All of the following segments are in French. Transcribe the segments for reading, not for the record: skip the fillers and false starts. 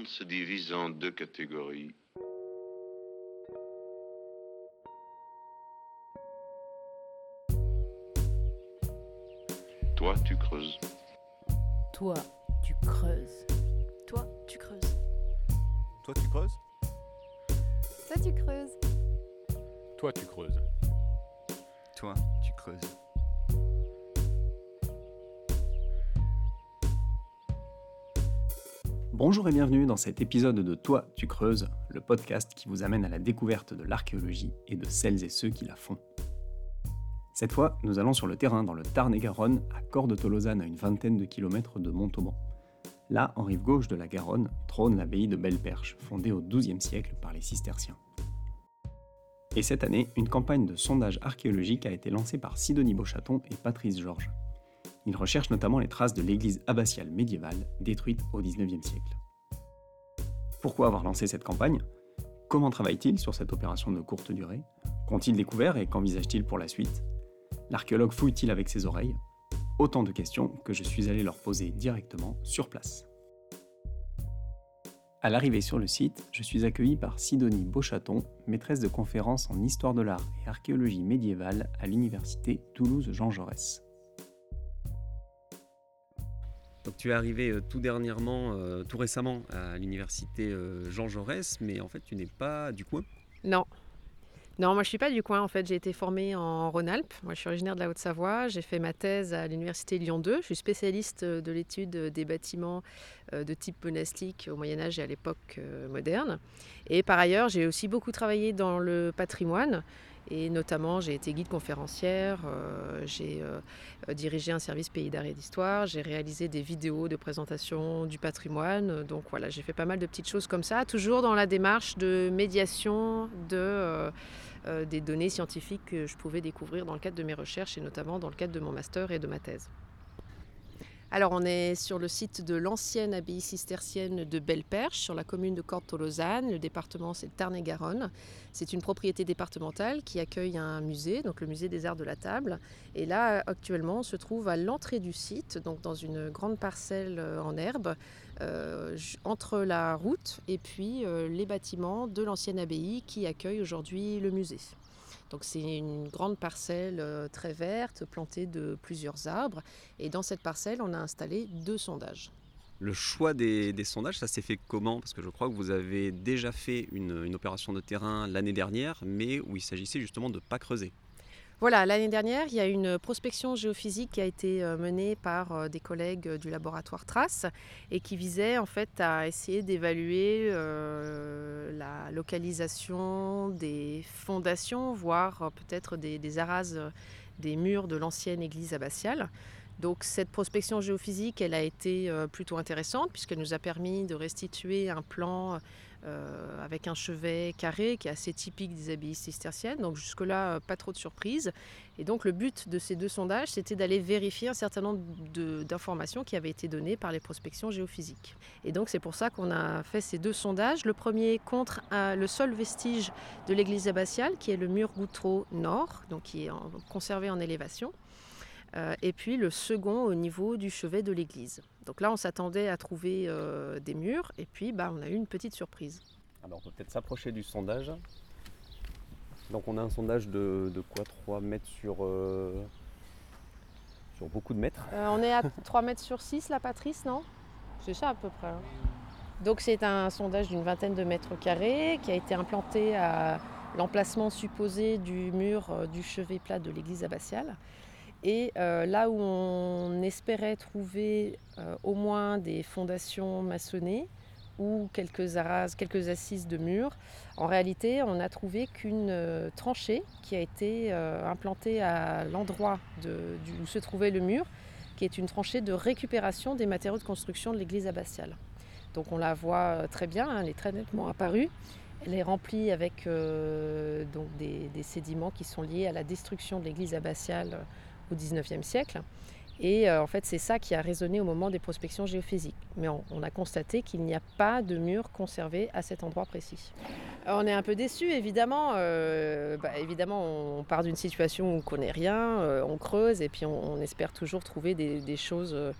monde se divise en deux catégories. Toi, tu creuses. Toi, tu creuses. Toi, tu creuses. Toi, tu creuses? Toi, tu creuses. Toi, tu creuses. Toi, tu creuses. Bonjour et bienvenue dans cet épisode de Toi, tu creuses, le podcast qui vous amène à la découverte de l'archéologie et de celles et ceux qui la font. Cette fois, nous allons sur le terrain dans le Tarn-et-Garonne, à Cordes-Tolosane, à une vingtaine de kilomètres de Montauban. Là, en rive gauche de la Garonne, trône l'abbaye de Belle-Perche, fondée au XIIe siècle par les cisterciens. Et cette année, une campagne de sondage archéologique a été lancée par Sidonie Beauchaton et Patrice Georges. Ils recherchent notamment les traces de l'église abbatiale médiévale détruite au XIXe siècle. Pourquoi avoir lancé cette campagne ? Comment travaille-t-il sur cette opération de courte durée ? Qu'ont-ils découvert et qu'envisage-t-il pour la suite ? L'archéologue fouille-t-il avec ses oreilles ? Autant de questions que je suis allé leur poser directement sur place. À l'arrivée sur le site, je suis accueilli par Sidonie Beauchaton, maîtresse de conférences en histoire de l'art et archéologie médiévale à l'université Toulouse-Jean Jaurès. Donc tu es arrivé tout récemment à l'université Jean Jaurès, mais en fait tu n'es pas du coin. Non, moi je suis pas du coin. En fait, j'ai été formée en Rhône-Alpes. Moi, je suis originaire de la Haute-Savoie. J'ai fait ma thèse à l'université Lyon 2. Je suis spécialiste de l'étude des bâtiments de type monastique au Moyen Âge et à l'époque moderne. Et par ailleurs, j'ai aussi beaucoup travaillé dans le patrimoine. Et notamment, j'ai été guide conférencière, j'ai dirigé un service pays d'art et d'histoire, j'ai réalisé des vidéos de présentation du patrimoine. Donc voilà, j'ai fait pas mal de petites choses comme ça, toujours dans la démarche de médiation des données scientifiques que je pouvais découvrir dans le cadre de mes recherches et notamment dans le cadre de mon master et de ma thèse. Alors on est sur le site de l'ancienne abbaye cistercienne de Belle-Perche, sur la commune de Cordes-Tolosane. Le département c'est le Tarn-et-Garonne. C'est une propriété départementale qui accueille un musée, donc le musée des Arts de la Table. Et là actuellement on se trouve à l'entrée du site, donc dans une grande parcelle en herbe, entre la route et puis les bâtiments de l'ancienne abbaye qui accueille aujourd'hui le musée. Donc c'est une grande parcelle très verte, plantée de plusieurs arbres. Et dans cette parcelle, on a installé 2 sondages. Le choix des sondages, ça s'est fait comment ? Parce que je crois que vous avez déjà fait une opération de terrain l'année dernière, mais où il s'agissait justement de ne pas creuser. Voilà, l'année dernière, il y a une prospection géophysique qui a été menée par des collègues du laboratoire Trace et qui visait en fait à essayer d'évaluer la localisation des fondations, voire peut-être des arases des murs de l'ancienne église abbatiale. Donc cette prospection géophysique, elle a été plutôt intéressante puisqu'elle nous a permis de restituer un plan avec un chevet carré qui est assez typique des abbayes cisterciennes. Donc jusque-là, pas trop de surprises. Et donc le but de ces 2 sondages, c'était d'aller vérifier un certain nombre d'informations qui avaient été données par les prospections géophysiques. Et donc c'est pour ça qu'on a fait ces 2 sondages. Le premier contre le seul vestige de l'église abbatiale, qui est le mur goutreau nord, donc qui est conservé en élévation. Et puis le second au niveau du chevet de l'église. Donc là, on s'attendait à trouver des murs, et puis on a eu une petite surprise. Alors on peut peut-être s'approcher du sondage. Donc on a un sondage de quoi, 3 mètres sur beaucoup de mètres. On est à 3 mètres sur 6, la Patrice, non ? C'est ça à peu près. Donc c'est un sondage d'une vingtaine de mètres carrés qui a été implanté à l'emplacement supposé du mur du chevet plat de l'église abbatiale. Et là où on espérait trouver au moins des fondations maçonnées ou quelques assises de murs, en réalité on n'a trouvé qu'une tranchée qui a été implantée à l'endroit où se trouvait le mur, qui est une tranchée de récupération des matériaux de construction de l'église abbatiale. Donc on la voit très bien, elle est très nettement apparue. Elle est remplie avec donc des sédiments qui sont liés à la destruction de l'église abbatiale au XIXe siècle. Et en fait, c'est ça qui a résonné au moment des prospections géophysiques. Mais on a constaté qu'il n'y a pas de mur conservé à cet endroit précis. On est un peu déçus, évidemment. Évidemment, on part d'une situation où on ne connaît rien, on creuse et puis on espère toujours trouver des choses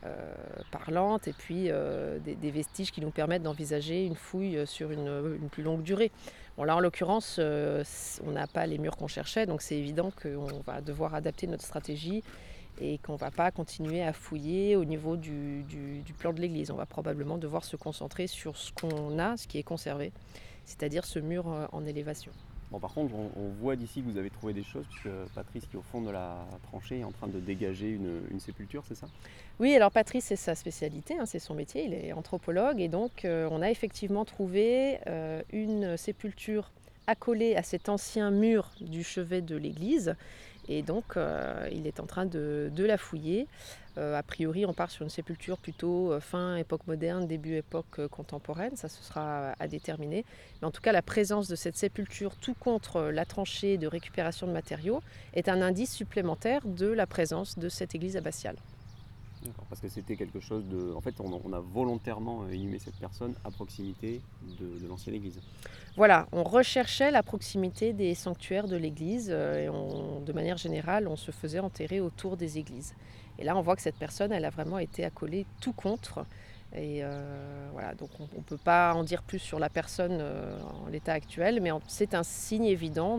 parlantes et puis des vestiges qui nous permettent d'envisager une fouille sur une plus longue durée. Bon, là, en l'occurrence, on n'a pas les murs qu'on cherchait, donc c'est évident qu'on va devoir adapter notre stratégie et qu'on ne va pas continuer à fouiller au niveau du plan de l'église. On va probablement devoir se concentrer sur ce qu'on a, ce qui est conservé, c'est-à-dire ce mur en élévation. Bon, par contre, on voit d'ici que vous avez trouvé des choses, puisque Patrice, qui est au fond de la tranchée, est en train de dégager une sépulture, c'est ça? Oui, alors Patrice, c'est sa spécialité, c'est son métier, il est anthropologue et donc on a effectivement trouvé une sépulture accolée à cet ancien mur du chevet de l'église et donc il est en train de la fouiller. A priori, on part sur une sépulture plutôt fin époque moderne, début époque contemporaine, ça ce sera à déterminer. Mais en tout cas, la présence de cette sépulture tout contre la tranchée de récupération de matériaux est un indice supplémentaire de la présence de cette église abbatiale. D'accord, parce que c'était quelque chose de... En fait, on a volontairement inhumé cette personne à proximité de l'ancienne église. Voilà, on recherchait la proximité des sanctuaires de l'église et de manière générale, on se faisait enterrer autour des églises. Et là, on voit que cette personne, elle a vraiment été accolée tout contre. Et voilà, donc on ne peut pas en dire plus sur la personne en l'état actuel, mais c'est un signe évident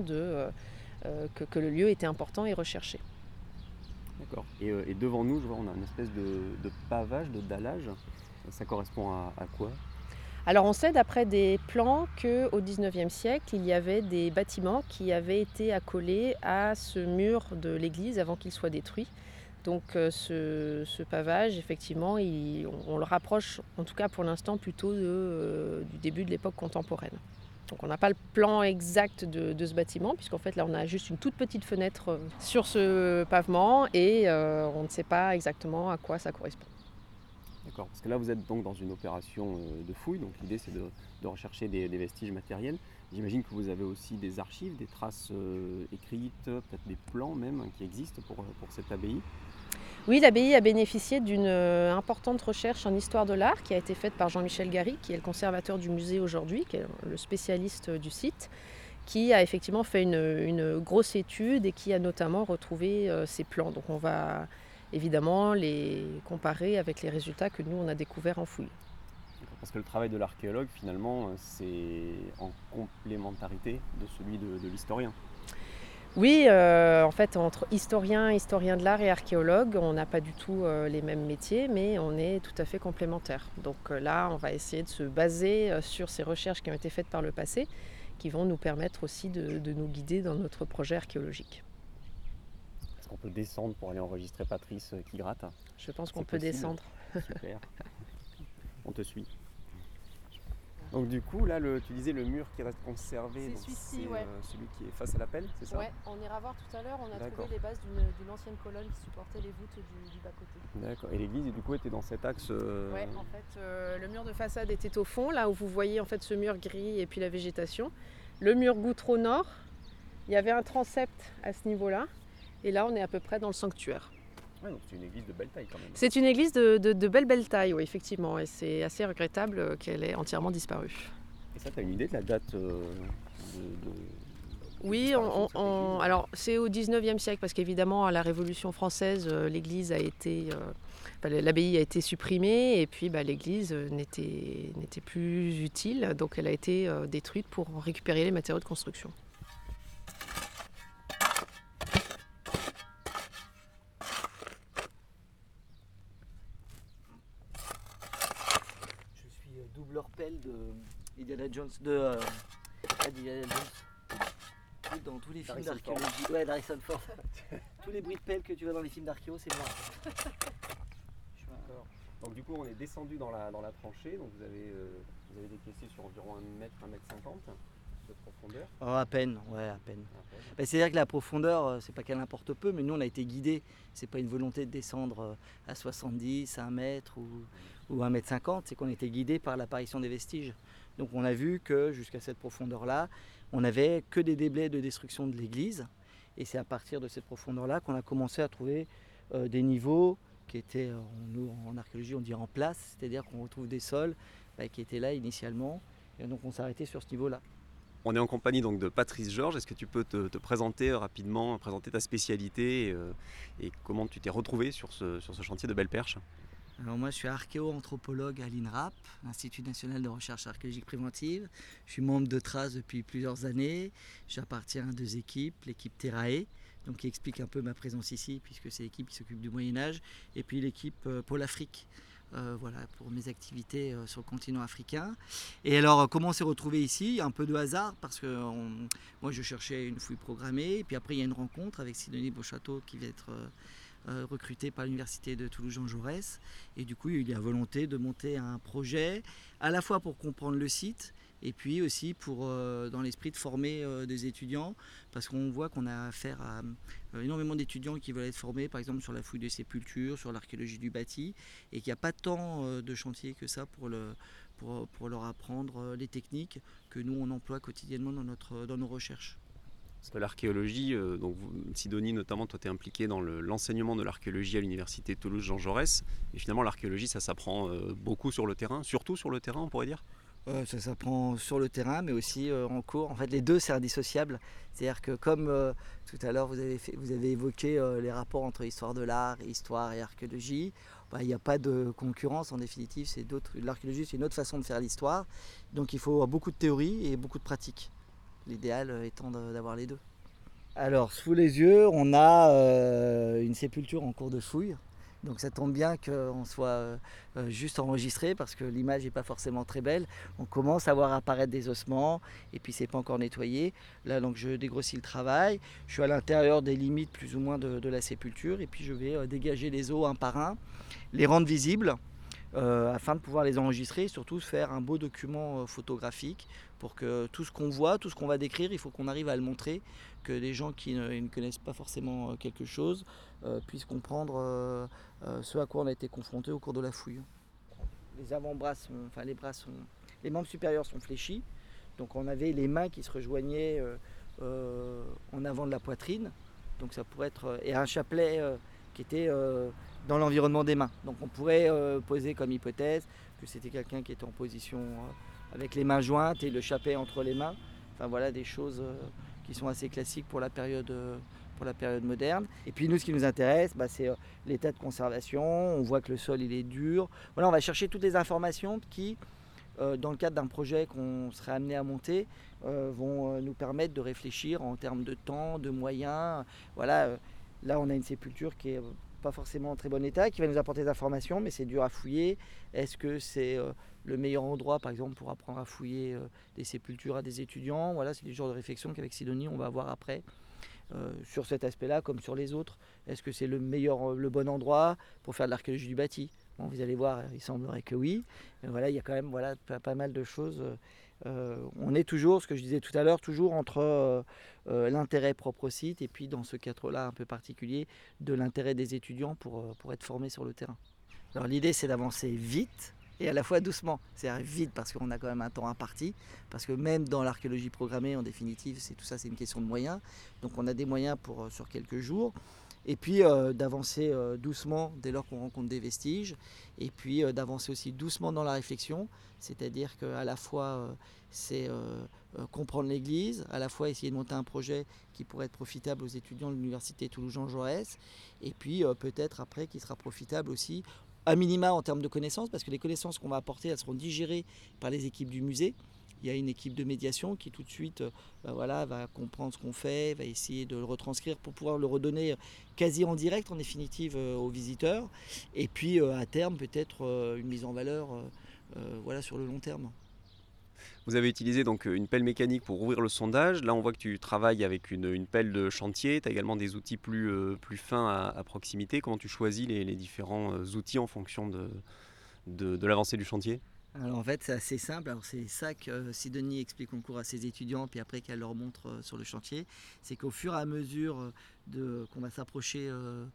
que le lieu était important et recherché. D'accord. Et devant nous, je vois, on a une espèce de pavage, de dallage. Ça correspond à quoi? Alors on sait d'après des plans qu'au XIXe siècle, il y avait des bâtiments qui avaient été accolés à ce mur de l'église avant qu'il soit détruit. Donc ce pavage, effectivement, on le rapproche, en tout cas pour l'instant, plutôt du début de l'époque contemporaine. Donc on n'a pas le plan exact de ce bâtiment, puisqu'en fait là on a juste une toute petite fenêtre sur ce pavement et on ne sait pas exactement à quoi ça correspond. D'accord, parce que là vous êtes donc dans une opération de fouille, donc l'idée c'est de rechercher des vestiges matériels. J'imagine que vous avez aussi des archives, des traces écrites, peut-être des plans même qui existent pour cette abbaye. Oui, l'abbaye a bénéficié d'une importante recherche en histoire de l'art qui a été faite par Jean-Michel Gary, qui est le conservateur du musée aujourd'hui, qui est le spécialiste du site, qui a effectivement fait une grosse étude et qui a notamment retrouvé ces plans. Donc on va évidemment les comparer avec les résultats que nous on a découverts en fouille. Parce que le travail de l'archéologue finalement c'est en complémentarité de celui de l'historien. Oui, en fait, entre historien de l'art et archéologue, on n'a pas du tout les mêmes métiers, mais on est tout à fait complémentaires. Donc là, on va essayer de se baser sur ces recherches qui ont été faites par le passé, qui vont nous permettre aussi de nous guider dans notre projet archéologique. Est-ce qu'on peut descendre pour aller enregistrer Patrice qui gratte? Je pense qu'on peut descendre. Super. On te suit. Donc du coup, là, tu disais le mur qui reste conservé, C'est celui-ci, ouais. Celui qui est face à la pelle, c'est ça? Ouais, on ira voir tout à l'heure, on a D'accord. trouvé les bases d'une ancienne colonne qui supportait les voûtes du bas-côté. D'accord. Et l'église, du coup, était dans cet axe... Ouais, en fait, le mur de façade était au fond, là où vous voyez en fait ce mur gris et puis la végétation. Le mur goutre au nord, il y avait un transept à ce niveau-là, et là, on est à peu près dans le sanctuaire. Ouais, donc c'est une église de belle taille quand même. C'est une église de belle taille, oui, effectivement, et c'est assez regrettable qu'elle ait entièrement disparu. Et ça, tu as une idée de la date Oui, alors c'est au 19e siècle, parce qu'évidemment, à la Révolution française, l'église a été... l'abbaye a été supprimée, et puis l'église n'était plus utile, donc elle a été détruite pour récupérer les matériaux de construction. Doubleur pelle de Indiana Jones, d'Indiana Jones. Dans tous les films d'archéologie. Ouais, d'Harrison Ford. Tous les bruits de pelle que tu vois dans les films d'archéo, c'est moi. D'accord. Donc du coup, on est descendu dans la tranchée, donc vous avez décaissé sur environ 1 mètre, 1 mètre 50 de profondeur. Oh, à peine, ouais, à peine. C'est-à-dire que la profondeur, c'est pas qu'elle importe peu, mais nous on a été guidés. C'est pas une volonté de descendre à 70, à 1 mètre ou 1 mètre 50, c'est qu'on était guidés par l'apparition des vestiges. Donc on a vu que jusqu'à cette profondeur-là, on n'avait que des déblais de destruction de l'église. Et c'est à partir de cette profondeur-là qu'on a commencé à trouver des niveaux qui étaient, nous en archéologie on dit en place, c'est-à-dire qu'on retrouve des sols qui étaient là initialement. Et donc on s'est arrêté sur ce niveau-là. On est en compagnie donc de Patrice Georges. Est-ce que tu peux te présenter rapidement, présenter ta spécialité et comment tu t'es retrouvé sur ce chantier de Belle Perche? Alors moi je suis archéo-anthropologue à l'INRAP, l'Institut national de recherche archéologique préventive. Je suis membre de TRAS depuis plusieurs années. J'appartiens à 2 équipes, l'équipe Terrae, donc qui explique un peu ma présence ici puisque c'est l'équipe qui s'occupe du Moyen-Âge, et puis l'équipe Pôle Afrique. Voilà, pour mes activités sur le continent africain. Et alors, comment on s'est retrouvé ici? Un peu de hasard, parce que moi je cherchais une fouille programmée, et puis après il y a une rencontre avec Sidonie Beauchâteau qui va être recrutée par l'université de Toulouse-Jean Jaurès. Et du coup, il y a volonté de monter un projet, à la fois pour comprendre le site, et puis aussi pour, dans l'esprit de former des étudiants, parce qu'on voit qu'on a affaire à énormément d'étudiants qui veulent être formés, par exemple sur la fouille de sépultures, sur l'archéologie du bâti, et qu'il n'y a pas tant de chantiers que ça pour leur apprendre les techniques que nous on emploie quotidiennement dans nos recherches. Parce que l'archéologie, Sidonie notamment, toi tu es impliqué dans l'enseignement de l'archéologie à l'université Toulouse-Jean Jaurès, et finalement l'archéologie ça s'apprend beaucoup sur le terrain, surtout sur le terrain on pourrait dire. Ça s'apprend sur le terrain, mais aussi en cours. En fait, les deux, c'est indissociable. C'est-à-dire que comme tout à l'heure, vous avez évoqué les rapports entre histoire de l'art, histoire et archéologie, il n'y a pas de concurrence en définitive. L'archéologie, c'est une autre façon de faire l'histoire. Donc il faut beaucoup de théorie et beaucoup de pratique. L'idéal étant d'avoir les deux. Alors, sous les yeux, on a une sépulture en cours de fouille. Donc ça tombe bien qu'on soit juste enregistré parce que l'image n'est pas forcément très belle. On commence à voir apparaître des ossements et puis c'est pas encore nettoyé. Là donc je dégrossis le travail. Je suis à l'intérieur des limites plus ou moins de la sépulture et puis je vais dégager les os un par un, les rendre visibles afin de pouvoir les enregistrer et surtout faire un beau document photographique pour que tout ce qu'on voit, tout ce qu'on va décrire, il faut qu'on arrive à le montrer, que les gens qui ne connaissent pas forcément quelque chose puissent comprendre ce à quoi on a été confronté au cours de la fouille. Les membres supérieurs sont fléchis, donc on avait les mains qui se rejoignaient en avant de la poitrine, donc ça pourrait être et un chapelet qui était dans l'environnement des mains. Donc on pourrait poser comme hypothèse que c'était quelqu'un qui était en position avec les mains jointes et le chapelet entre les mains. Enfin voilà des choses qui sont assez classiques pour la période moderne. Et puis nous, ce qui nous intéresse, c'est l'état de conservation. On voit que le sol il est dur. Voilà, on va chercher toutes les informations qui, dans le cadre d'un projet qu'on serait amené à monter, vont nous permettre de réfléchir en termes de temps, de moyens. Voilà, là on a une sépulture qui est pas forcément en très bon état, qui va nous apporter des informations, mais c'est dur à fouiller. Est-ce que c'est le meilleur endroit, par exemple, pour apprendre à fouiller des sépultures à des étudiants? Voilà, c'est le genre de réflexion qu'avec Sidonie, on va avoir après sur cet aspect-là, comme sur les autres. Est-ce que c'est le bon endroit pour faire de l'archéologie du bâti? Bon, vous allez voir, il semblerait que oui. Mais voilà, il y a quand même pas mal de choses. On est toujours, ce que je disais tout à l'heure, toujours entre l'intérêt propre au site et puis dans ce cadre-là un peu particulier de l'intérêt des étudiants pour être formés sur le terrain. Alors l'idée c'est d'avancer vite et à la fois doucement. C'est-à-dire vite parce qu'on a quand même un temps imparti, parce que même dans l'archéologie programmée en définitive, tout ça c'est une question de moyens. Donc on a des moyens sur quelques jours. Et puis d'avancer doucement dès lors qu'on rencontre des vestiges, et puis d'avancer aussi doucement dans la réflexion, c'est-à-dire qu'à la fois c'est comprendre l'église, à la fois essayer de monter un projet qui pourrait être profitable aux étudiants de l'université Toulouse-Jean Jaurès, et puis peut-être après qui sera profitable aussi, à minima en termes de connaissances, parce que les connaissances qu'on va apporter, elles seront digérées par les équipes du musée. Il y a une équipe de médiation qui tout de suite va comprendre ce qu'on fait, va essayer de le retranscrire pour pouvoir le redonner quasi en direct en définitive aux visiteurs. Et puis à terme peut-être une mise en valeur sur le long terme. Vous avez utilisé donc une pelle mécanique pour ouvrir le sondage. Là on voit que tu travailles avec une pelle de chantier. Tu as également des outils plus fins à proximité. Comment tu choisis les différents outils en fonction de l'avancée du chantier ? Alors en fait c'est assez simple, alors c'est ça que Sidonie explique en cours à ses étudiants puis après qu'elle leur montre sur le chantier, c'est qu'au fur et à mesure qu'on va s'approcher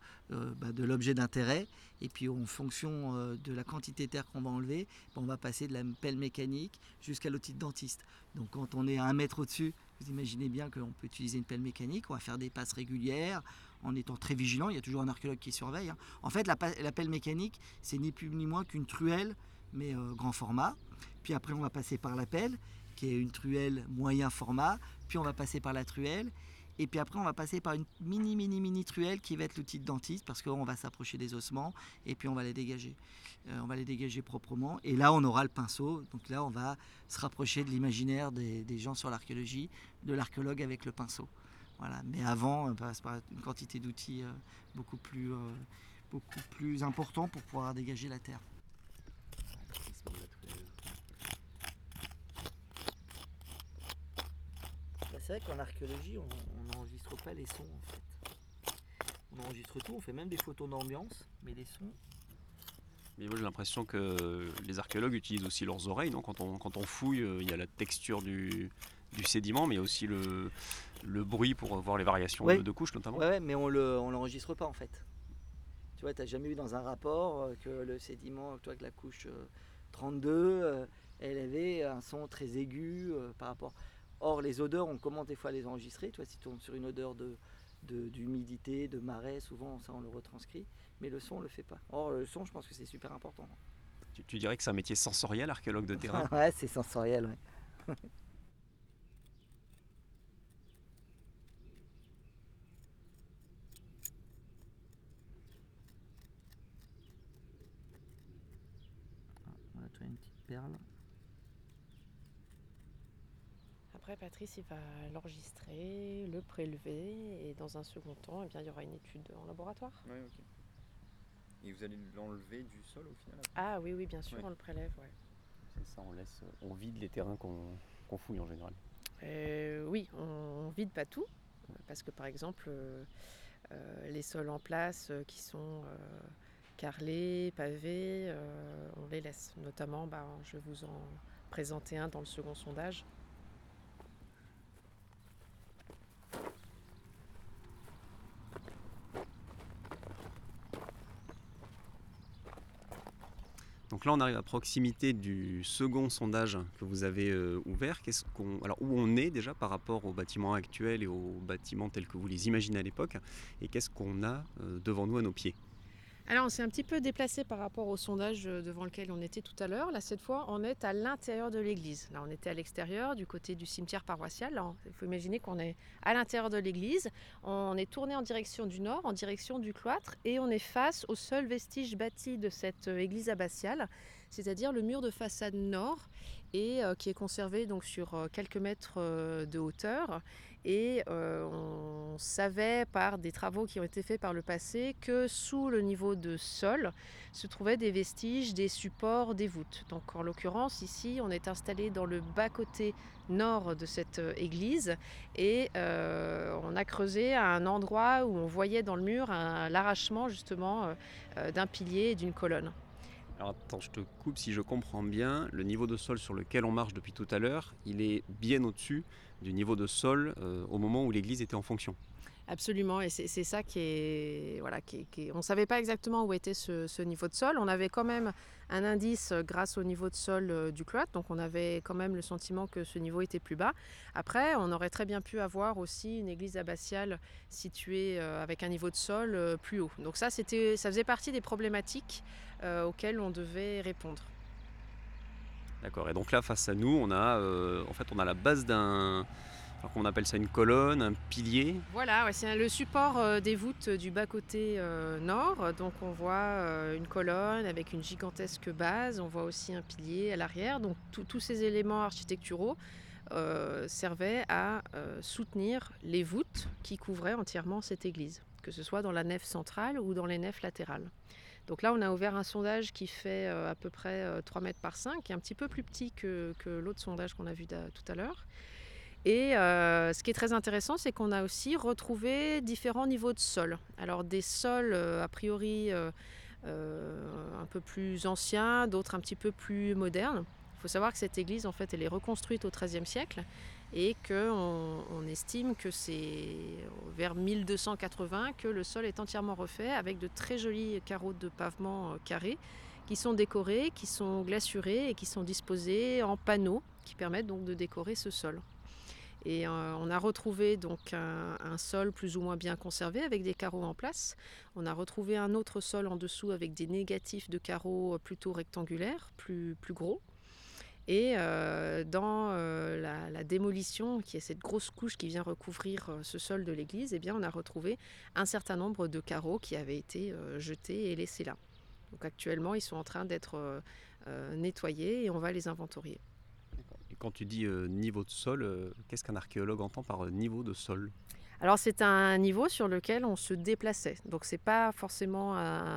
de l'objet d'intérêt et puis en fonction de la quantité de terre qu'on va enlever, on va passer de la pelle mécanique jusqu'à l'outil de dentiste. Donc quand on est à 1 mètre au-dessus, vous imaginez bien qu'on peut utiliser une pelle mécanique, on va faire des passes régulières en étant très vigilant, il y a toujours un archéologue qui surveille. Hein. En fait la pelle mécanique c'est ni plus ni moins qu'une truelle mais grand format, puis après on va passer par la pelle qui est une truelle moyen format, puis on va passer par la truelle Et puis après, on va passer par une mini truelle qui va être l'outil de dentiste parce qu'on va s'approcher des ossements et puis on va les dégager. On va les dégager proprement. Et là, on aura le pinceau. Donc là, on va se rapprocher de l'imaginaire des gens sur l'archéologie, de l'archéologue avec le pinceau. Voilà. Mais avant, on passe par une quantité d'outils beaucoup plus important pour pouvoir dégager la terre. C'est vrai qu'en archéologie, on n'enregistre pas les sons en fait. On enregistre tout, on fait même des photos d'ambiance, mais les sons... Mais moi j'ai l'impression que les archéologues utilisent aussi leurs oreilles, non ? Quand on fouille, il y a la texture du sédiment, mais il y a aussi le bruit pour voir les variations de couches notamment. Ouais, mais on l'enregistre pas en fait. Tu vois, tu n'as jamais eu dans un rapport que le sédiment, que la couche 32, elle avait un son très aigu par rapport... Or, les odeurs, on commence des fois à les enregistrer. Tu vois, si tu tombes sur une odeur d'humidité, de marais, souvent ça on le retranscrit. Mais le son, on le fait pas. Or, le son, je pense que c'est super important. Tu dirais que c'est un métier sensoriel, archéologue de terrain ? Ouais, c'est sensoriel, ouais. Voilà, tu as une petite perle. Après, Patrice, il va l'enregistrer, le prélever, et dans un second temps, eh bien, il y aura une étude en laboratoire. Oui, ok. Et vous allez l'enlever du sol au final après ? Ah oui, bien sûr, Ouais. on le prélève, ouais. C'est ça, on vide les terrains qu'on fouille en général. Oui, on vide pas tout, parce que par exemple, les sols en place qui sont carrelés, pavés, on les laisse. Notamment, je vais vous en présenter un dans le second sondage. Donc là, on arrive à proximité du second sondage que vous avez ouvert. Alors, où on est déjà par rapport aux bâtiments actuels et aux bâtiments tels que vous les imaginez à l'époque, et qu'est-ce qu'on a devant nous à nos pieds ? Alors, on s'est un petit peu déplacé par rapport au sondage devant lequel on était tout à l'heure. Là, cette fois, on est à l'intérieur de l'église. Là, on était à l'extérieur, du côté du cimetière paroissial. Là, il faut imaginer qu'on est à l'intérieur de l'église. On est tourné en direction du nord, en direction du cloître, et on est face au seul vestige bâti de cette église abbatiale, c'est-à-dire le mur de façade nord, et qui est conservé donc sur quelques mètres de hauteur. Et on savait par des travaux qui ont été faits par le passé que sous le niveau de sol se trouvaient des vestiges, des supports, des voûtes. Donc en l'occurrence ici on est installé dans le bas-côté nord de cette église et on a creusé à un endroit où on voyait dans le mur l'arrachement justement d'un pilier et d'une colonne. Alors attends, je te coupe, si je comprends bien, le niveau de sol sur lequel on marche depuis tout à l'heure, il est bien au-dessus du niveau de sol au moment où l'église était en fonction. Absolument, et c'est ça qui est... on ne savait pas exactement où était ce niveau de sol. On avait quand même un indice grâce au niveau de sol du cloître, donc on avait quand même le sentiment que ce niveau était plus bas. Après, on aurait très bien pu avoir aussi une église abbatiale située avec un niveau de sol plus haut. Donc ça faisait partie des problématiques auxquelles on devait répondre. D'accord, et donc là, face à nous, on a la base d'un... Alors qu'on appelle ça une colonne, un pilier. Voilà, ouais, c'est le support des voûtes du bas-côté nord. Donc on voit une colonne avec une gigantesque base, on voit aussi un pilier à l'arrière. Donc tous ces éléments architecturaux servaient à soutenir les voûtes qui couvraient entièrement cette église, que ce soit dans la nef centrale ou dans les nefs latérales. Donc là, on a ouvert un sondage qui fait à peu près 3 mètres par 5, qui est un petit peu plus petit que l'autre sondage qu'on a vu tout à l'heure. Et ce qui est très intéressant, c'est qu'on a aussi retrouvé différents niveaux de sol. Alors des sols a priori un peu plus anciens, d'autres un petit peu plus modernes. Il faut savoir que cette église, en fait, elle est reconstruite au XIIIe siècle et qu'on estime que c'est vers 1280 que le sol est entièrement refait avec de très jolis carreaux de pavement carrés qui sont décorés, qui sont glassurés et qui sont disposés en panneaux qui permettent donc de décorer ce sol. Et on a retrouvé donc un sol plus ou moins bien conservé avec des carreaux en place. On a retrouvé un autre sol en dessous avec des négatifs de carreaux plutôt rectangulaires, plus gros. Et dans la démolition, qui est cette grosse couche qui vient recouvrir ce sol de l'église, eh bien, on a retrouvé un certain nombre de carreaux qui avaient été jetés et laissés là. Donc actuellement, ils sont en train d'être nettoyés et on va les inventorier. Et quand tu dis niveau de sol, qu'est-ce qu'un archéologue entend par niveau de sol ? Alors c'est un niveau sur lequel on se déplaçait. Donc c'est pas forcément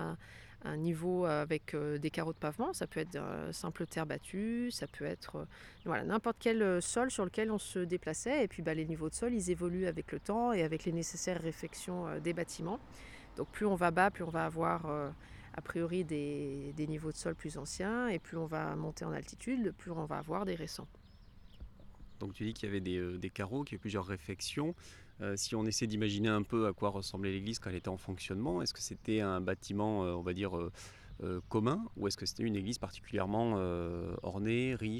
un niveau avec des carreaux de pavement, ça peut être simple terre battue, ça peut être voilà, n'importe quel sol sur lequel on se déplaçait. Et puis les niveaux de sol, ils évoluent avec le temps et avec les nécessaires réfections des bâtiments. Donc plus on va bas, plus on va avoir a priori des niveaux de sol plus anciens, et plus on va monter en altitude, plus on va avoir des récents. Donc tu dis qu'il y avait des carreaux, qu'il y a plusieurs réfections. Si on essaie d'imaginer un peu à quoi ressemblait l'église quand elle était en fonctionnement, est-ce que c'était un bâtiment, on va dire, commun, ou est-ce que c'était une église particulièrement ornée, riche ?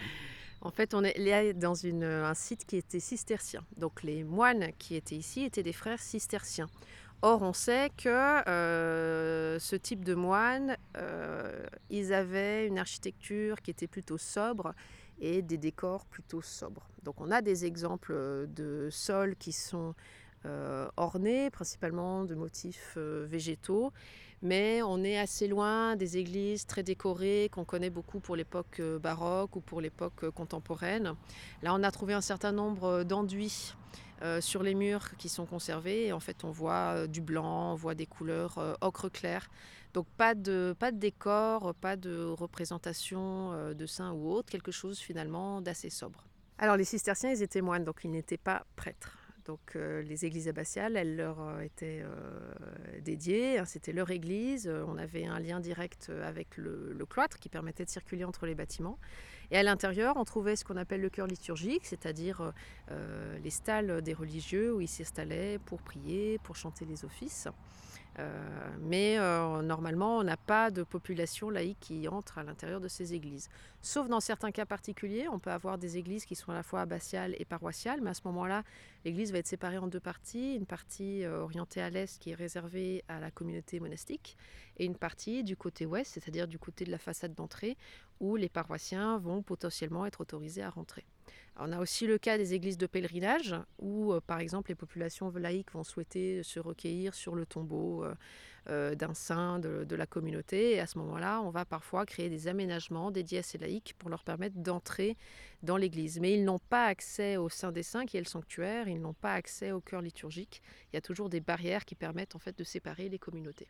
En fait, on est là dans un site qui était cistercien. Donc les moines qui étaient ici étaient des frères cisterciens. Or, on sait que ce type de moines, ils avaient une architecture qui était plutôt sobre et des décors plutôt sobres. Donc on a des exemples de sols qui sont ornés, principalement de motifs végétaux, mais on est assez loin des églises très décorées qu'on connaît beaucoup pour l'époque baroque ou pour l'époque contemporaine. Là, on a trouvé un certain nombre d'enduits sur les murs qui sont conservés. Et en fait, on voit du blanc, on voit des couleurs ocre clair. Donc pas de décor, pas de représentation de saints ou autre, quelque chose finalement d'assez sobre. Alors les cisterciens, ils étaient moines, donc ils n'étaient pas prêtres. Donc les églises abbatiales, elles leur étaient dédiées, hein, c'était leur église. On avait un lien direct avec le cloître qui permettait de circuler entre les bâtiments. Et à l'intérieur, on trouvait ce qu'on appelle le chœur liturgique, c'est-à-dire les stalles des religieux où ils s'installaient pour prier, pour chanter les offices. Mais normalement, on n'a pas de population laïque qui entre à l'intérieur de ces églises. Sauf dans certains cas particuliers, on peut avoir des églises qui sont à la fois abbatiales et paroissiales, mais à ce moment-là, l'église va être séparée en deux parties. Une partie orientée à l'est qui est réservée à la communauté monastique, et une partie du côté ouest, c'est-à-dire du côté de la façade d'entrée, où les paroissiens vont potentiellement être autorisés à rentrer. On a aussi le cas des églises de pèlerinage où, par exemple, les populations laïques vont souhaiter se recueillir sur le tombeau d'un saint de la communauté. Et à ce moment-là, on va parfois créer des aménagements dédiés à ces laïcs pour leur permettre d'entrer dans l'église. Mais ils n'ont pas accès au Saint des Saints, qui est le sanctuaire. Ils n'ont pas accès au chœur liturgique. Il y a toujours des barrières qui permettent en fait de séparer les communautés.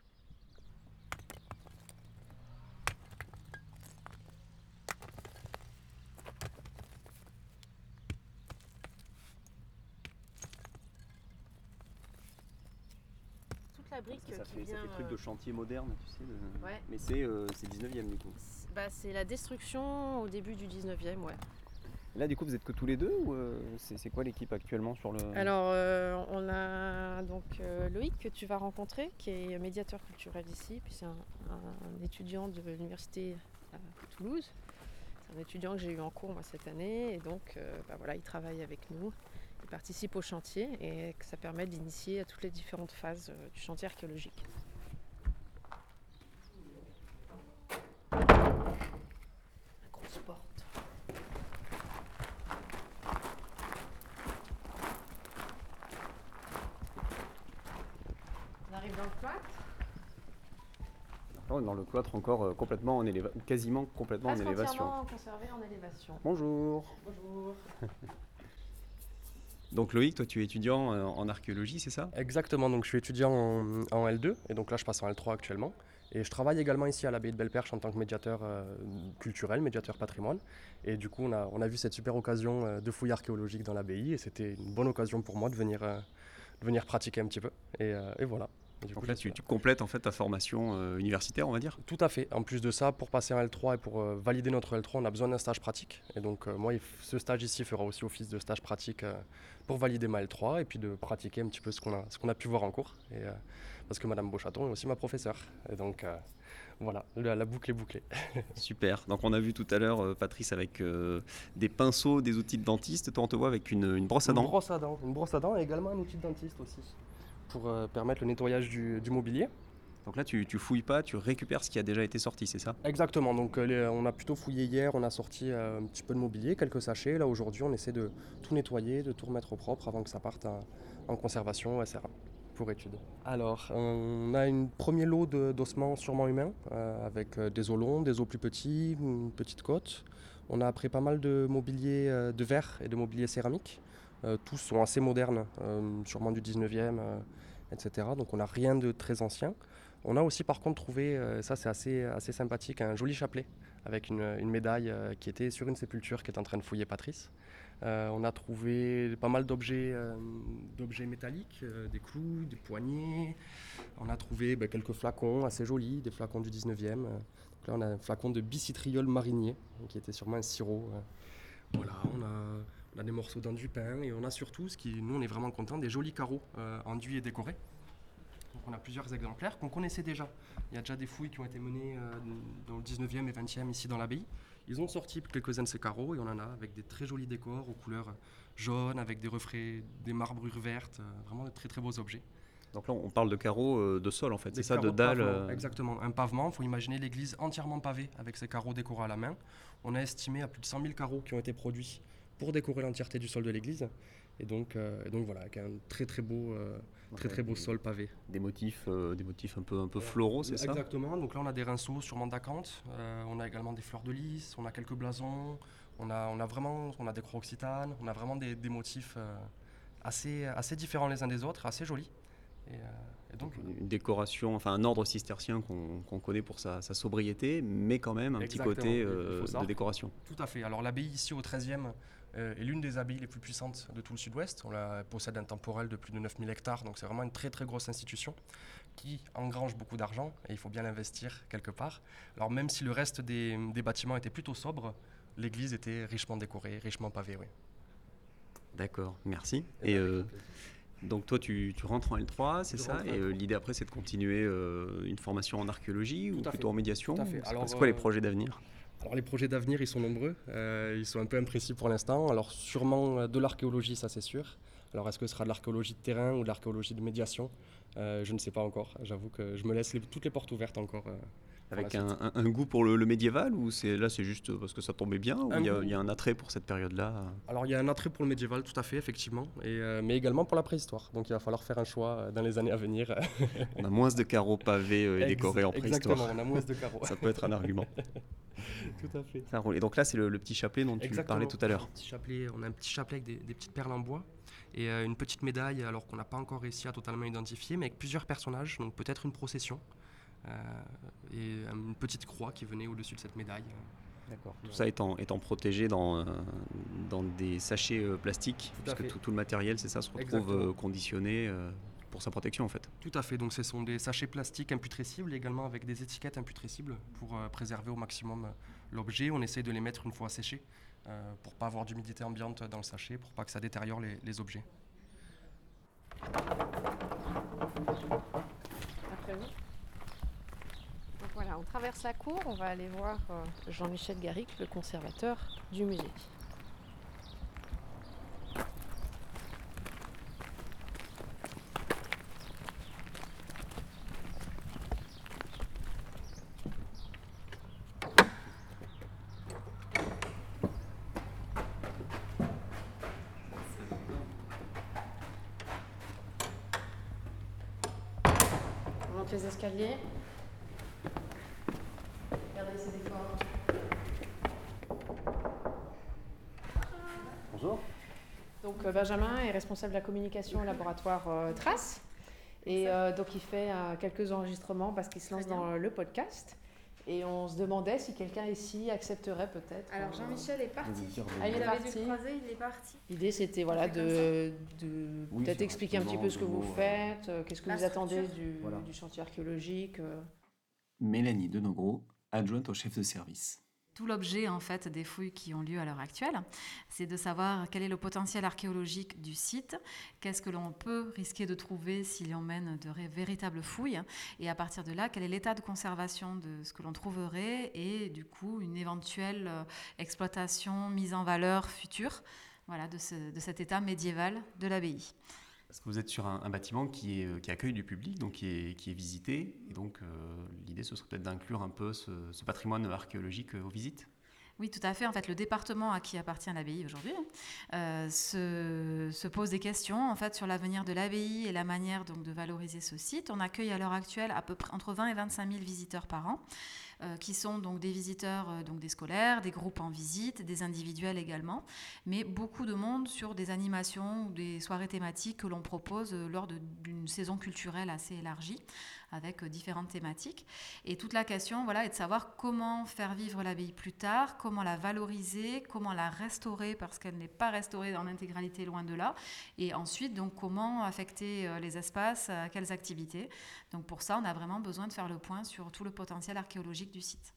La brique ça qui fait vient, truc de chantier moderne, tu sais. Ouais. Mais c'est 19e du coup. C'est la destruction au début du 19e, ouais. Là, du coup, vous êtes que tous les deux ou c'est quoi l'équipe actuellement sur le... Alors, on a donc Loïc que tu vas rencontrer, qui est médiateur culturel ici, puis c'est un étudiant de l'université à Toulouse. C'est un étudiant que j'ai eu en cours moi, cette année, et donc voilà, il travaille avec nous. Il participe au chantier et que ça permet d'initier à toutes les différentes phases du chantier archéologique. La grosse porte. On arrive dans le cloître. Dans le cloître encore complètement en élévation, quasiment complètement en élévation. Entièrement conservé en élévation. Bonjour. Bonjour. Donc Loïc, toi tu es étudiant en archéologie, c'est ça ? Exactement, donc je suis étudiant en L2 et donc là je passe en L3 actuellement. Et je travaille également ici à l'abbaye de Belle-Perche en tant que médiateur culturel, médiateur patrimoine. Et du coup on a vu cette super occasion de fouille archéologique dans l'abbaye et c'était une bonne occasion pour moi de venir pratiquer un petit peu. Et voilà. Donc là, tu complètes en fait ta formation universitaire, on va dire ? Tout à fait. En plus de ça, pour passer en L3 et pour valider notre L3, on a besoin d'un stage pratique. Et donc moi, ce stage ici fera aussi office de stage pratique pour valider ma L3 et puis de pratiquer un petit peu ce qu'on a pu voir en cours. Et, parce que Madame Beauchaton est aussi ma professeure. Et donc voilà, la boucle est bouclée. Super. Donc on a vu tout à l'heure Patrice avec des pinceaux, des outils de dentiste. Toi, on te voit avec une brosse à dents. Une brosse à dents et également un outil de dentiste aussi, pour permettre le nettoyage du mobilier. Donc là, tu fouilles pas, tu récupères ce qui a déjà été sorti, c'est ça? Exactement, donc on a plutôt fouillé hier, on a sorti un petit peu de mobilier, quelques sachets. Là aujourd'hui on essaie de tout nettoyer, de tout remettre au propre avant que ça parte en conservation au SRA pour étude. Alors on a un premier lot d'ossements sûrement humains avec des os longs, des os plus petits, une petite côte. On a après pas mal de mobilier de verre et de mobilier céramique. Tous sont assez modernes, sûrement du 19e, etc. Donc on n'a rien de très ancien. On a aussi par contre trouvé, ça c'est assez sympathique, un joli chapelet avec une médaille qui était sur une sépulture qui est en train de fouiller Patrice. On a trouvé pas mal d'objets métalliques, des clous, des poignets. On a trouvé quelques flacons assez jolis, des flacons du 19e. Donc là on a un flacon de bicitriol marinier qui était sûrement un sirop. Voilà, on a des morceaux d'enduit peint et on a surtout, ce qui nous on est vraiment contents, des jolis carreaux enduits et décorés. Donc on a plusieurs exemplaires qu'on connaissait déjà. Il y a déjà des fouilles qui ont été menées dans le 19e et 20e ici dans l'abbaye. Ils ont sorti quelques-uns de ces carreaux et on en a avec des très jolis décors aux couleurs jaunes, avec des reflets, des marbrures vertes, vraiment de très très beaux objets. Donc là, on parle de carreaux de sol en fait, Des c'est ça, de carreaux dalles pavement, exactement, un pavement. Il faut imaginer l'église entièrement pavée avec ces carreaux décorés à la main. On a estimé à plus de 100 000 carreaux qui ont été produits pour décorer l'entièreté du sol de l'église. Et donc voilà, avec un très très beau sol pavé. Des motifs un peu floraux, c'est ça? Exactement, donc là on a des rinceaux sûrement d'acanthe, on a également des fleurs de lys, on a quelques blasons, on a des croix occitanes, on a vraiment des motifs assez différents les uns des autres, assez jolis. Et donc, une décoration, enfin un ordre cistercien qu'on connaît pour sa sobriété, mais quand même un exactement, petit côté de décoration. Tout à fait. Alors l'abbaye ici au XIIIe est l'une des abbayes les plus puissantes de tout le sud-ouest. On possède un temporel de plus de 9000 hectares, donc c'est vraiment une très très grosse institution qui engrange beaucoup d'argent et il faut bien l'investir quelque part. Alors même si le reste des bâtiments était plutôt sobre, l'église était richement décorée, richement pavée. Oui. D'accord, merci. Et donc toi tu rentres en L3, c'est ça? Et l'idée après c'est de continuer une formation en archéologie ou plutôt en médiation? Tout à fait. C'est quoi les projets d'avenir? Alors les projets d'avenir, ils sont nombreux, ils sont un peu imprécis pour l'instant. Alors sûrement de l'archéologie, ça c'est sûr. Alors est-ce que ce sera de l'archéologie de terrain ou de l'archéologie de médiation? Je ne sais pas encore. J'avoue que je me laisse toutes les portes ouvertes encore. Avec un goût pour le médiéval ou c'est juste parce que ça tombait bien ou il y a un attrait pour cette période-là? Alors il y a un attrait pour le médiéval, tout à fait, effectivement, mais également pour la préhistoire. Donc il va falloir faire un choix dans les années à venir. On a moins de carreaux pavés et décorés en préhistoire. Exactement, on a moins de carreaux. Ça peut être un argument. Tout à fait. Ça roule. Et donc là c'est le petit chapelet dont tu parlais tout à l'heure. On a un petit chapelet avec des petites perles en bois et une petite médaille, alors qu'on n'a pas encore réussi à totalement identifier, mais avec plusieurs personnages, donc peut-être une procession. Et une petite croix qui venait au-dessus de cette médaille. D'accord. Tout ça étant protégé dans des sachets plastiques, puisque tout le matériel, c'est ça, se retrouve conditionné pour sa protection en fait. Tout à fait, donc ce sont des sachets plastiques imputrescibles, également avec des étiquettes imputrescibles pour préserver au maximum l'objet. On essaie de les mettre une fois séchés pour ne pas avoir d'humidité ambiante dans le sachet, pour pas que ça détériore les objets. Après vous. Donc voilà, on traverse la cour, on va aller voir Jean-Michel Garric, le conservateur du musée. On monte les escaliers. Regardez ces décors. Bonjour. Donc Benjamin est responsable de la communication au laboratoire Trace. Et donc il fait quelques enregistrements parce qu'il se lance dans le podcast. Et on se demandait si quelqu'un ici accepterait peut-être. Alors Jean-Michel est parti. Ah, il est parti. Il est parti. L'idée c'était voilà, de peut-être expliquer un petit peu ce que vous faites, qu'est-ce que vous attendez du chantier archéologique. Mélanie Denogro, adjointe au chef de service. Tout l'objet en fait des fouilles qui ont lieu à l'heure actuelle, c'est de savoir quel est le potentiel archéologique du site, qu'est-ce que l'on peut risquer de trouver s'il y emmène de véritables fouilles, et à partir de là, quel est l'état de conservation de ce que l'on trouverait, et du coup une éventuelle exploitation, mise en valeur future, voilà, de cet état médiéval de l'abbaye. Parce que vous êtes sur un bâtiment qui accueille du public, donc qui est visité. Et donc, l'idée, ce serait peut-être d'inclure un peu ce patrimoine archéologique aux visites. Oui, tout à fait. En fait, le département à qui appartient l'abbaye aujourd'hui se pose des questions en fait, sur l'avenir de l'abbaye et la manière donc, de valoriser ce site. On accueille à l'heure actuelle à peu près entre 20 et 25 000 visiteurs par an, qui sont donc des visiteurs, donc des scolaires, des groupes en visite, des individuels également, mais beaucoup de monde sur des animations ou des soirées thématiques que l'on propose lors d'une saison culturelle assez élargie, avec différentes thématiques. Et toute la question est de savoir comment faire vivre l'abbaye plus tard, comment la valoriser, comment la restaurer, parce qu'elle n'est pas restaurée en intégralité, loin de là, et ensuite, donc, comment affecter les espaces, à quelles activités. Donc pour ça, on a vraiment besoin de faire le point sur tout le potentiel archéologique du site.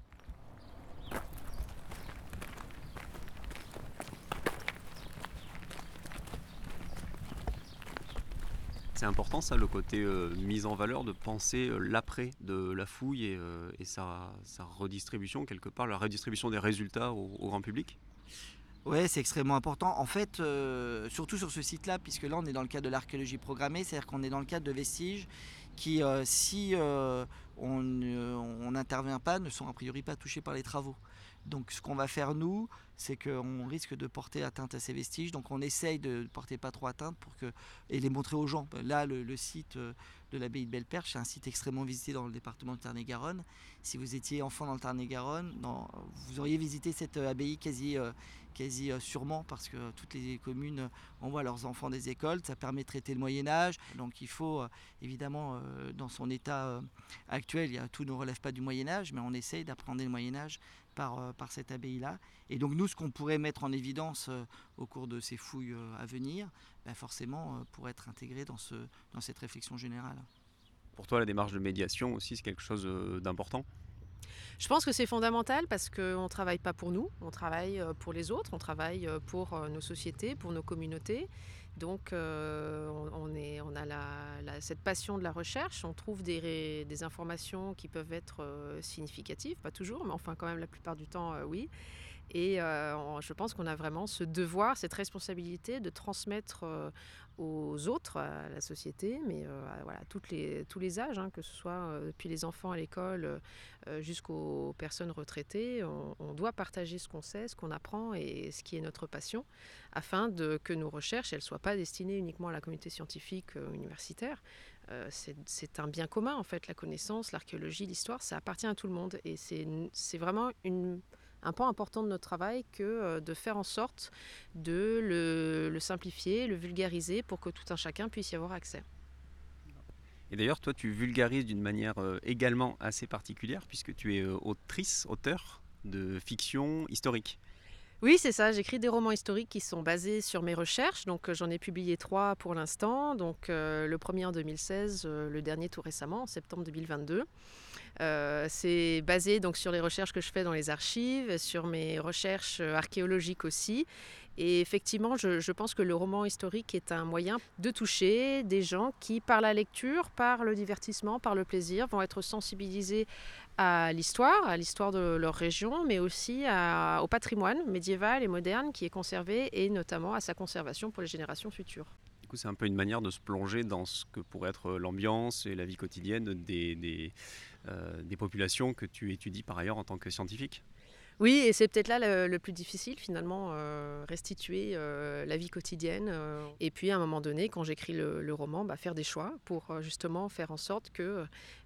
C'est important ça, le côté mise en valeur, de penser l'après de la fouille et sa redistribution, quelque part, la redistribution des résultats au grand public. Oui, c'est extrêmement important. En fait, surtout sur ce site-là, puisque là on est dans le cadre de l'archéologie programmée, c'est-à-dire qu'on est dans le cadre de vestiges qui, si on n'intervient pas, ne sont a priori pas touchés par les travaux. Donc ce qu'on va faire nous, c'est qu'on risque de porter atteinte à ces vestiges. Donc on essaye de ne porter pas trop atteinte et les montrer aux gens. Là, le site de l'abbaye de Belle-Perche, c'est un site extrêmement visité dans le département de Tarn-et-Garonne. Si vous étiez enfant dans le Tarn-et-Garonne, vous auriez visité cette abbaye quasi sûrement, parce que toutes les communes envoient leurs enfants des écoles. Ça permet de traiter le Moyen-Âge. Donc il faut, évidemment, dans son état actuel, tout ne relève pas du Moyen-Âge, mais on essaye d'apprendre le Moyen-Âge par cette abbaye-là. Et donc nous, ce qu'on pourrait mettre en évidence au cours de ces fouilles à venir, forcément pourrait être intégré dans cette réflexion générale. Pour toi, la démarche de médiation aussi, c'est quelque chose d'important ? Je pense que c'est fondamental parce qu'on ne travaille pas pour nous, on travaille pour les autres, on travaille pour nos sociétés, pour nos communautés. Donc on a cette passion de la recherche, on trouve des informations qui peuvent être significatives, pas toujours, mais enfin quand même la plupart du temps oui. Et je pense qu'on a vraiment ce devoir, cette responsabilité de transmettre aux autres, à la société, mais tous les âges, que ce soit depuis les enfants à l'école jusqu'aux personnes retraitées, on doit partager ce qu'on sait, ce qu'on apprend et ce qui est notre passion, afin que nos recherches ne soient pas destinées uniquement à la communauté scientifique universitaire. C'est un bien commun, en fait, la connaissance, l'archéologie, l'histoire, ça appartient à tout le monde. Et c'est vraiment un point important de notre travail que de faire en sorte de le simplifier, le vulgariser pour que tout un chacun puisse y avoir accès. Et d'ailleurs, toi, tu vulgarises d'une manière également assez particulière, puisque tu es auteur de fiction historique. Oui, c'est ça. J'écris des romans historiques qui sont basés sur mes recherches. Donc, j'en ai publié 3 pour l'instant. Donc, le premier en 2016, le dernier tout récemment, en septembre 2022. C'est basé donc sur les recherches que je fais dans les archives, sur mes recherches archéologiques aussi. Et effectivement, je pense que le roman historique est un moyen de toucher des gens qui, par la lecture, par le divertissement, par le plaisir, vont être sensibilisés à l'histoire de leur région, mais aussi au patrimoine médiéval et moderne qui est conservé, et notamment à sa conservation pour les générations futures. Du coup, c'est un peu une manière de se plonger dans ce que pourrait être l'ambiance et la vie quotidienne des populations que tu étudies par ailleurs en tant que scientifique. Oui, et c'est peut-être là le plus difficile finalement, restituer la vie quotidienne. Et puis à un moment donné, quand j'écris le roman, faire des choix pour justement faire en sorte que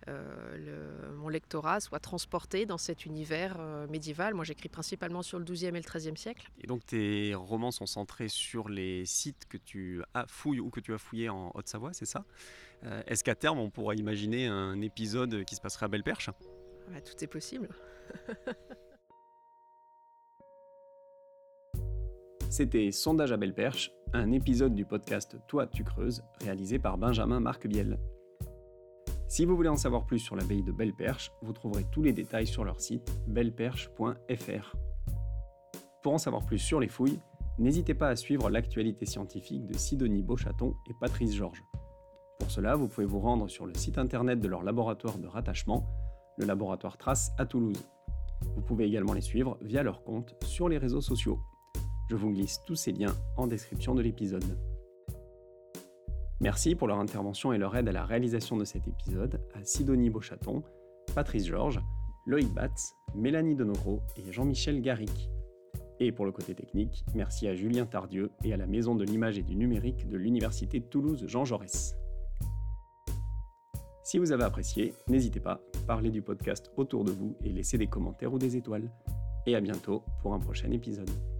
mon lectorat soit transporté dans cet univers médiéval. Moi, j'écris principalement sur le XIIe et le XIIIe siècle. Et donc tes romans sont centrés sur les sites que tu fouilles ou que tu as fouillés en Haute-Savoie, c'est ça ? Est-ce qu'à terme, on pourra imaginer un épisode qui se passerait à Belle-Perche ? Tout est possible. C'était Sondage à Belle-Perche, un épisode du podcast Toi tu creuses, réalisé par Benjamin Marquebiel. Si vous voulez en savoir plus sur l'abbaye de Belle-Perche, vous trouverez tous les détails sur leur site belleperche.fr. Pour en savoir plus sur les fouilles, n'hésitez pas à suivre l'actualité scientifique de Sidonie Beauchaton et Patrice Georges. Pour cela, vous pouvez vous rendre sur le site internet de leur laboratoire de rattachement, le laboratoire Trace à Toulouse. Vous pouvez également les suivre via leur compte sur les réseaux sociaux. Je vous glisse tous ces liens en description de l'épisode. Merci pour leur intervention et leur aide à la réalisation de cet épisode à Sidonie Beauchaton, Patrice Georges, Loïc Batz, Mélanie Denogro et Jean-Michel Garric. Et pour le côté technique, merci à Julien Tardieu et à la Maison de l'Image et du Numérique de l'Université de Toulouse Jean Jaurès. Si vous avez apprécié, n'hésitez pas, parlez du podcast autour de vous et laissez des commentaires ou des étoiles. Et à bientôt pour un prochain épisode.